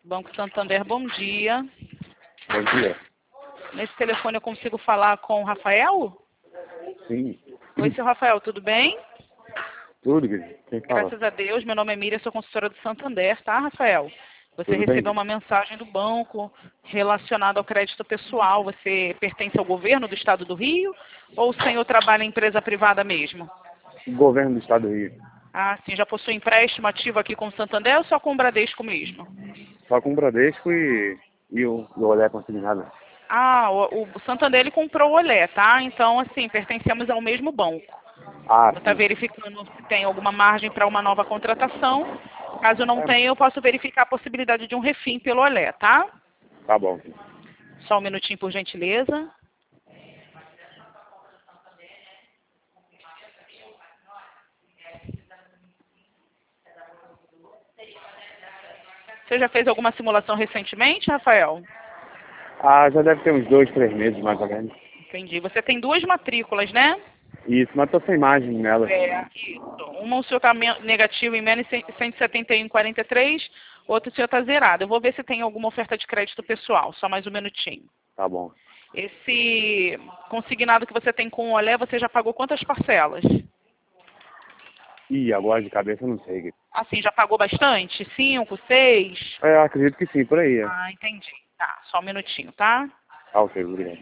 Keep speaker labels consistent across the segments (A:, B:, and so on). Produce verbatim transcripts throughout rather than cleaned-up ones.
A: Banco Santander, bom dia.
B: Bom dia.
A: Nesse telefone eu consigo falar com o Rafael?
B: Sim.
A: Oi, seu Rafael, tudo bem?
B: Tudo, querido. Quem fala?
A: Graças a Deus, meu nome é Miriam, sou consultora do Santander, tá, Rafael? Você
B: Tudo
A: recebeu
B: bem?
A: uma mensagem do banco relacionada ao crédito pessoal. Você pertence ao governo do estado do Rio ou o senhor trabalha em empresa privada mesmo?
B: Governo do Estado do Rio.
A: Ah, sim, já possui empréstimo ativo aqui com o Santander ou só com o Bradesco mesmo?
B: Só com o Bradesco e, e o, o Olé Consignado.
A: Ah, o, o Santander ele comprou o Olé, tá? Então, assim, pertencemos ao mesmo banco.
B: Ah,
A: Vou estar
B: sim.
A: verificando se tem alguma margem para uma nova contratação. Caso não
B: É,
A: tenha, eu posso verificar a possibilidade de um refim pelo Olé, tá?
B: tá bom.
A: Só um minutinho, por gentileza. Você já fez alguma simulação recentemente, Rafael?
B: Ah, já deve ter uns dois, três meses, mais ou menos.
A: Entendi. Você tem duas matrículas, né?
B: Isso, mas tô sem imagem nela.
A: É, isso. Uma o senhor está negativo em menos cento e setenta e um vírgula quarenta e três, outra o senhor está zerado. Eu vou ver se tem alguma oferta de crédito pessoal. Só mais um minutinho.
B: Tá bom.
A: Esse consignado que você tem com o Olé, você já pagou quantas parcelas?
B: Ih, agora de cabeça eu não sei. querido.
A: Assim, já pagou bastante? Cinco, seis?
B: É, eu acredito que sim, por aí. É.
A: Ah, entendi. Tá, só um minutinho, tá?
B: Ah, ok, obrigado.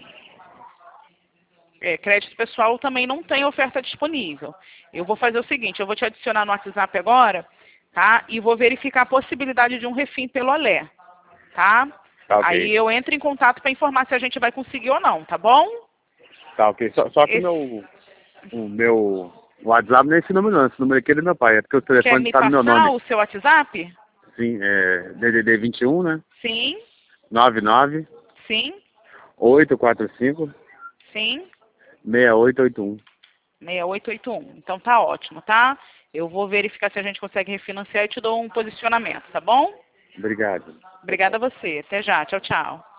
A: É, crédito pessoal também não tem oferta disponível. Eu vou fazer o seguinte, eu vou te adicionar no WhatsApp agora, tá? E vou verificar a possibilidade de um refim pelo Olé, tá?
B: Tá
A: Aí
B: ok.
A: eu entro em contato para informar se a gente vai conseguir ou não, tá bom?
B: Tá ok. Só, só que
A: Esse,
B: meu, o meu WhatsApp não é esse número não. Esse número aqui é do meu pai. É porque o
A: quer
B: telefone
A: me
B: tá no meu
A: passar
B: nome.
A: o seu WhatsApp?
B: Sim, é D D D vinte e um, né?
A: Sim,
B: nove nove
A: sim,
B: oito quatro cinco
A: sim.
B: seis oito oito um.
A: seis oito oito um. Então tá ótimo, tá? Eu vou verificar se a gente consegue refinanciar e te dou um posicionamento, tá bom?
B: Obrigado.
A: Obrigada a você. Até já. Tchau, tchau.